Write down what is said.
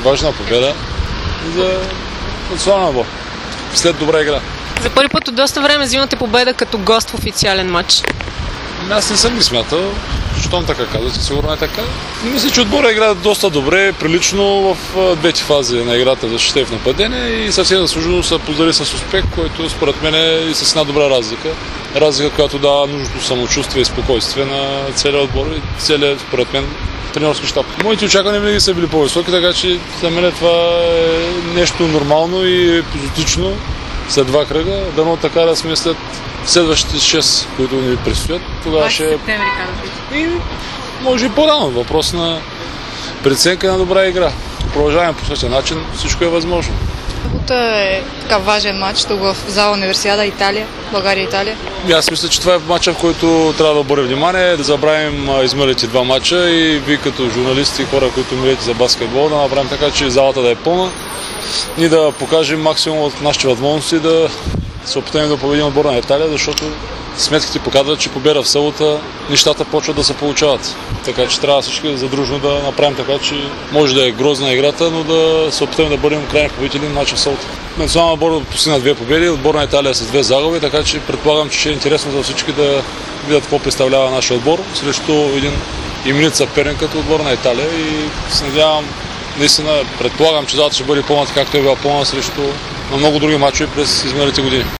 важна победа за националния отбор. След добра игра. За първи път от доста време взимате победа като гост в официален матч. Аз не съм ги смятал. Щом така казвате, сигурно е така. Мисля, че отбора игра доста добре, прилично в двете фази на играта в защита и в нападение и съвсем заслужено са поздрави с успех, който според мен е и с една добра разлика. Разлика, която дава нужното самочувствие и спокойствие на целия отбор и целият, според мен, тренерски щаб. Моите очаквания винаги са били по-високи, така че за мен това е нещо нормално и епизодично след два кръга. Дано така да сме след следващите 6, които ни предстоят. Тогава ще септември, казвате. И може и по-рано. Въпрос на преценка на добра игра. Продължаваме по същия начин, всичко е възможно. Събота е така важен матч тук в зала Универсиада, Италия, България-Италия. Аз мисля, че това е матча, в който трябва да обърнем внимание, да забравим изминалите два матча и вие като журналисти и хора, които милите за баскетбол, да направим така, че залата да е пълна и да покажем максимум от нашите възможности да се опитаме да победим отбора на Италия, защото сметките показват, че победа в събота нещата почват да се получават. Така че трябва всички задружно да направим така, че може да е грозна играта, но да се опитаме да бъдем крайни победители на матча в събота. Националният отбор постигна 2 победи, отбор на Италия с 2 загуби, така че предполагам, че ще е интересно за всички да видят какво представлява нашия отбор срещу един именит съперник като отбор на Италия и се надявам, наистина предполагам, че залата ще бъде пълна, както е била пълна срещу на много други мачове през изминалите години.